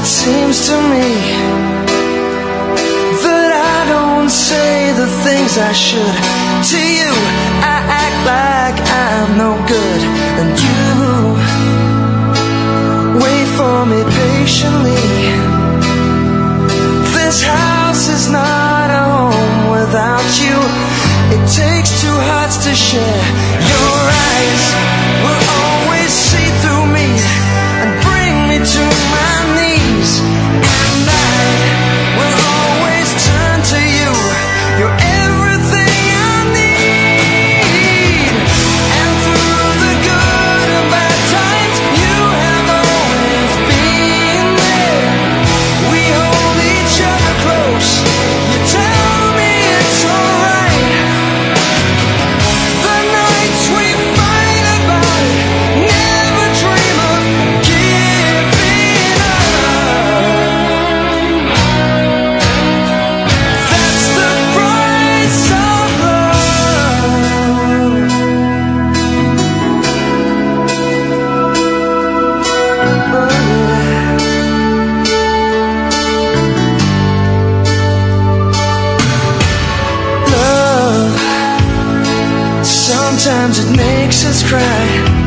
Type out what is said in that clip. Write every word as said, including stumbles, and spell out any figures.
seems to me that I don't say the things I should. To you, I act like I'm no good, and you wait for me patiently. This house is not a home without you. It takes two hearts to share. Your eyes will always see through me and bring me to my knees. And I will always turn to you. You're everything I need. And through the good and bad times, you have always been there. We hold each other close. You tell me it's alright. The nights we fight about it, never dream of giving up. That's the price of love. Love, sometimes it makes us cry.